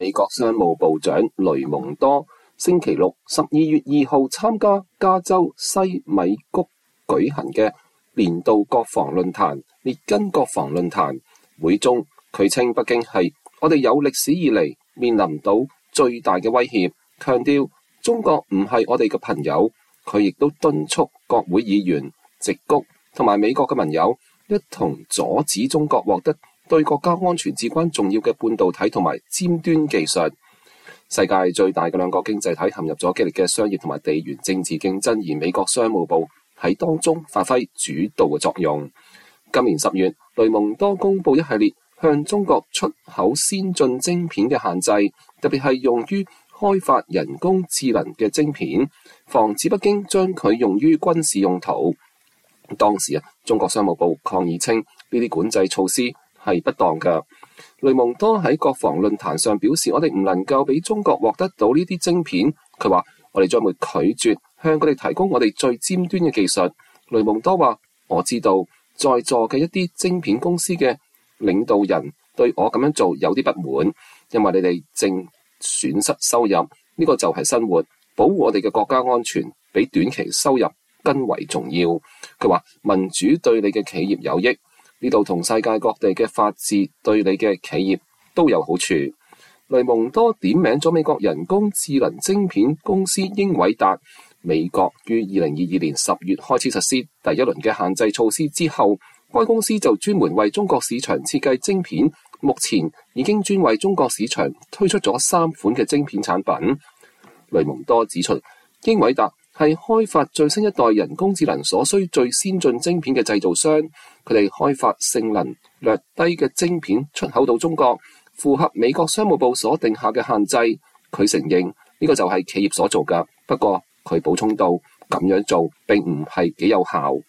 美國商務部長雷蒙多星期六12月2號參加加州西米谷舉行嘅年度國防論壇列根國防論壇會中，佢稱北京係我哋有歷史以嚟面臨到最大嘅威脅，強調中國唔係我哋嘅朋友。佢亦都敦促國會議員、矽谷同埋美國嘅盟友一同阻止中國獲得對國家安全至關重要嘅半導體同埋尖端技術。世界最大嘅兩個經濟體陷入咗激烈嘅商業同埋地緣政治競爭，而美國商務部喺當中發揮主導嘅作用。今年10月，雷蒙多公布一系列向中國出口先進晶片嘅限制，特別係用於開發人工智能嘅晶片，防止北京將佢用於軍事用途。當時中國商務部抗議稱呢啲管制措施係不當嘅。雷蒙多喺國防論壇上表示，我哋唔能夠俾中國獲得到呢啲晶片。佢話我哋將會拒絕向佢哋提供我哋最尖端嘅技術。雷蒙多話，我知道在座嘅一啲晶片公司嘅領導人對我咁樣做有啲不滿，因為你哋正損失收入，呢個就係生活，保護我哋嘅國家安全比短期收入更為重要。佢話民主對你嘅企業有益，呢度同世界各地嘅法治對你嘅企業都有好處。雷蒙多點名咗美國人工智能晶片公司英偉達。美國於2022年10月開始實施第一輪嘅限制措施之後，該公司就專門為中國市場設計晶片，目前已經專為中國市場推出咗3款嘅晶片產品。雷蒙多指出，英偉達係開發最新一代人工智能所需最先進晶片嘅製造商，佢哋開發性能略低嘅晶片出口到中國，符合美國商務部所定下嘅限制。佢承認呢個就係企業所做㗎，不過佢補充到咁樣做並唔係幾有效。